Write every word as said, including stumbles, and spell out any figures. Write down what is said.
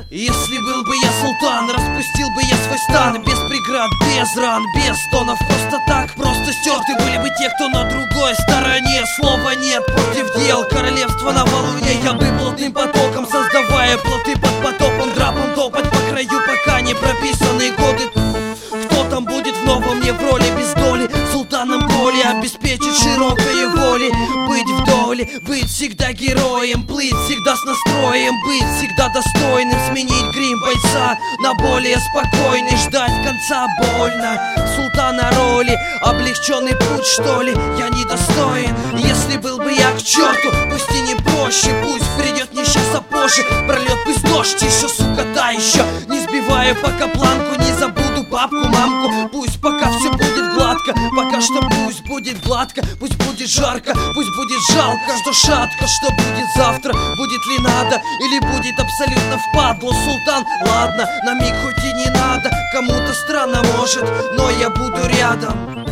Если был бы я султан, распустил бы я свой стан. Без преград, без ран, без стонов. Просто так, просто стерты были бы те, кто на другой стороне. Слова нет против дел, королевство на валуне. Я бы плотным потоком, создавая плоты под потопом. Драпом топать по краю, пока не прописаны годы. Кто там будет в новом мне в роли без доли? Султаном боли обеспечить широкой воли. Быть в доле, быть всегда героем. Плыть всегда с настроем, быть всегда достойным. Сменить грим бойца на более спокойный. Ждать конца больно. Султана роли, облегченный путь что ли? Я недостоин. Если был бы я к черту, пусть и не проще. Пусть придет несчастье позже. Прольет пусть дождь еще, сука, да еще. Не сбивая пока планку, не забуду папку, мамку. Пусть пока все будет гладко, пока что пусть будет гладко. Пусть будет жарко, пусть будет жалко, что шатко. Что будет завтра, будет ли надо, или будет абсолютно впадло. Султан, ладно, на миг хоть и не надо. Кому-то странно может, но я буду рядом.